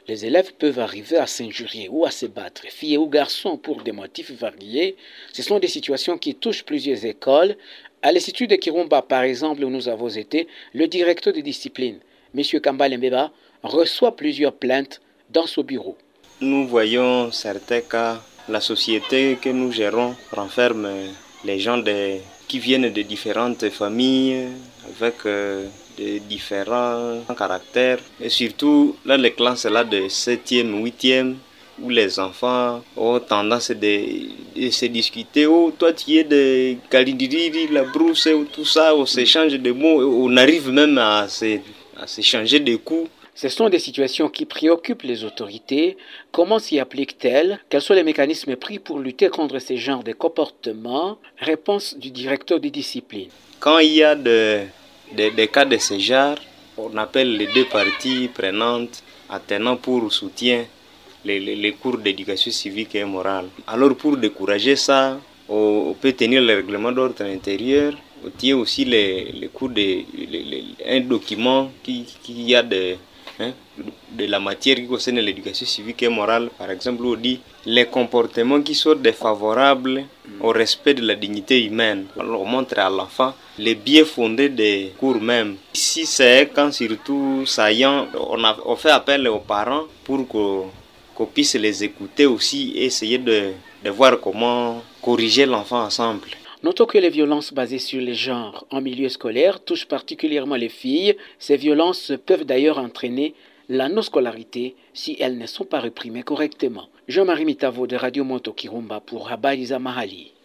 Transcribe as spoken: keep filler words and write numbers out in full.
Les élèves peuvent arriver à s'injurier ou à se battre, filles ou garçons, pour des motifs variés. Ce sont des situations qui touchent plusieurs écoles. À l'Institut de Kirumba, par exemple, où nous avons été, le directeur de discipline, M. Kambale Mbeba, reçoit plusieurs plaintes dans son bureau. Nous voyons certains cas. La société que nous gérons renferme les gens de, qui viennent de différentes familles, avec euh, de différents caractères. Et surtout, là, les classes là de septième, huitième, où les enfants ont tendance de, de se discuter. Oh, toi, tu es de Kalidiri, la brousse, tout ça, on s'échange de mots, on arrive même à se, à s'échanger de coups. Ce sont des situations qui préoccupent les autorités. Comment s'y appliquent-elles? Quels sont les mécanismes pris pour lutter contre ce genre de comportements? Réponse du directeur de discipline. Quand il y a de, de, des cas de ce genre, on appelle les deux parties prenantes, attenant pour soutien les, les, les cours d'éducation civique et morale. Alors pour décourager ça, on, on peut tenir le règlement d'ordre intérieur. On tient aussi les, les cours de les, les, un document qui, qui a de Hein, de la matière qui concerne l'éducation civique et morale. Par exemple, on dit les comportements qui sont défavorables au respect de la dignité humaine. Alors, on montre à l'enfant les biais fondés des cours même. Si c'est quand surtout saillant, on, a, on fait appel aux parents pour qu'on, qu'on puisse les écouter aussi et essayer de, de voir comment corriger l'enfant ensemble. Notons que les violences basées sur les genres en milieu scolaire touchent particulièrement les filles. Ces violences peuvent d'ailleurs entraîner la non-scolarité si elles ne sont pas réprimées correctement. Jean-Marie Mitavo de Radio Moto Kirumba pour Habari za Mahali.